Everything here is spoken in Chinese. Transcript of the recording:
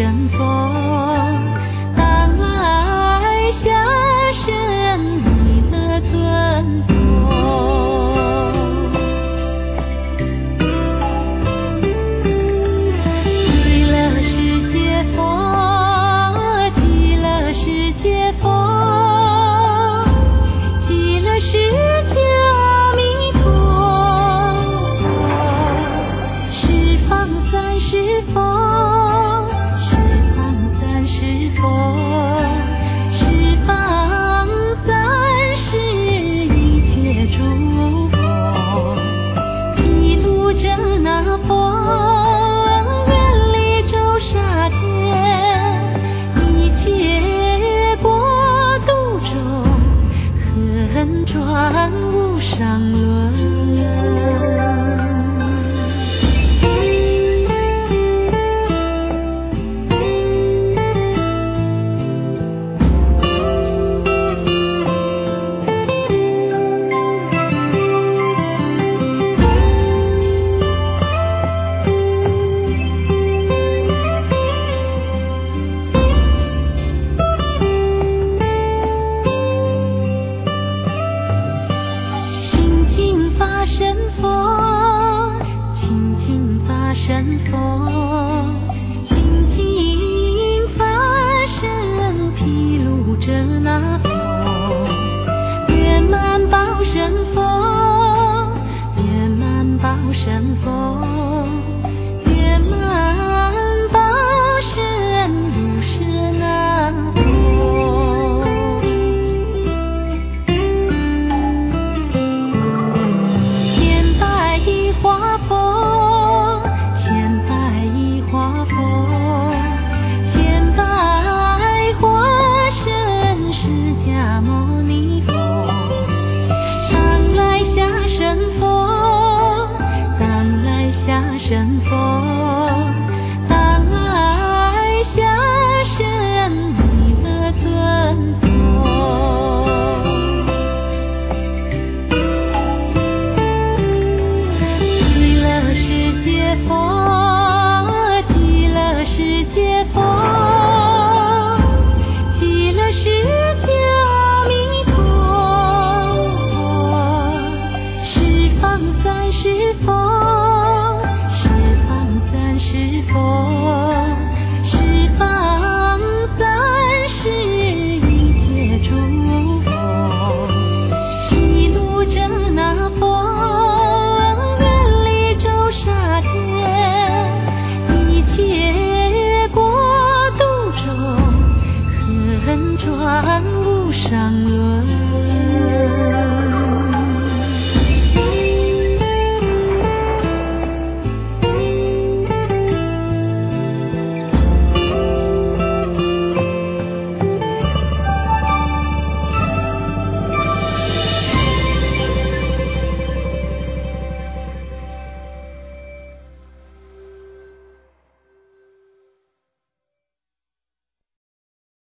神佛，当来下生弥勒尊佛。极乐世界佛，极乐世界佛，极乐世界阿弥陀佛，十方三世佛，十方三世佛，十方三世一切诸佛，毗卢遮那佛，愿力周沙天，一切国度中，恒转无上轮。清净法身佛，清净法身佛，清净法身毗卢遮那佛，圆满报身佛，圆满报身佛，圆满报身如是那佛。千百亿华佛，千百亿华佛，千百化身释迦牟尼佛，当来下生佛，当来下生佛，当来下生弥勒尊佛。极乐世界佛，极乐世界佛，极乐世界阿弥陀佛，十方三世佛，十方三世佛，十方三世一切诸佛，毗卢遮那佛，愿力周沙天，一切国度中，恒转无上轮。